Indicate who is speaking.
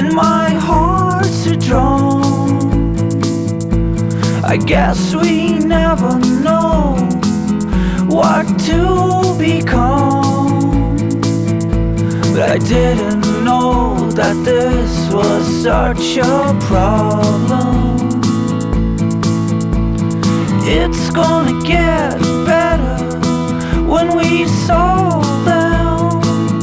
Speaker 1: and my heart's too drawn. I guess we never know what to become, but I didn't know that this was such a problem. It's gonna get